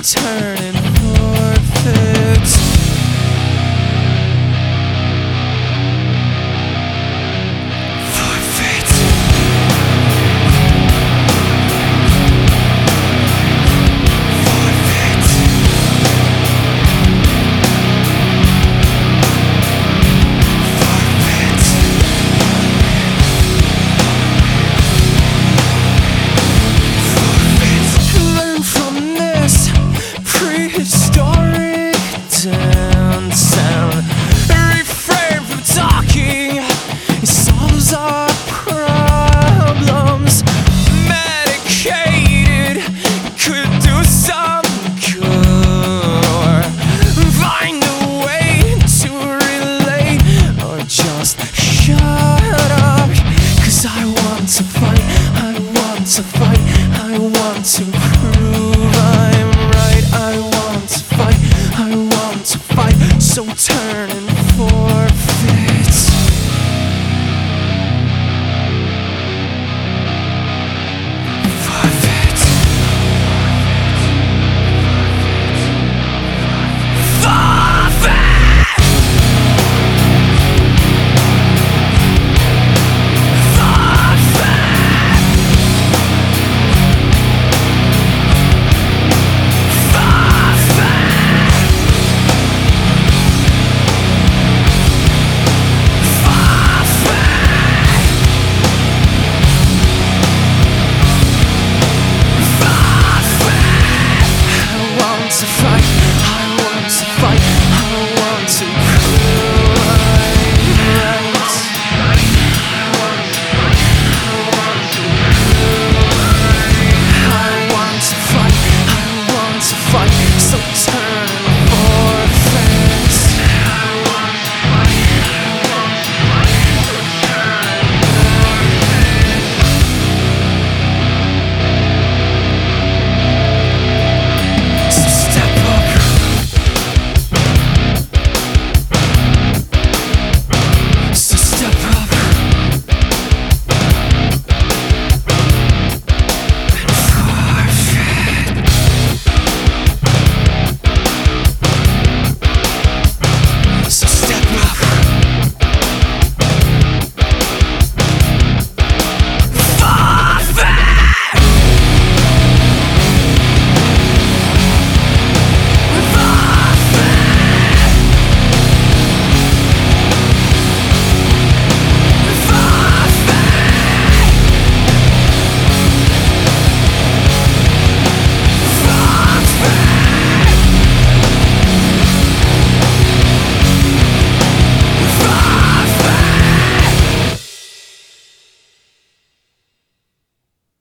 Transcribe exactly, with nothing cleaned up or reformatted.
turn and forfeit. Forfeit. Forfeit. Prehistoric downtown. Refrain from talking, it solves our problems. Medicated could do some good. Find a way to relate or just shut up. Cause I want to fight, I want to fight, I want to prove I'm right. I want to fight, I want to fight, so turn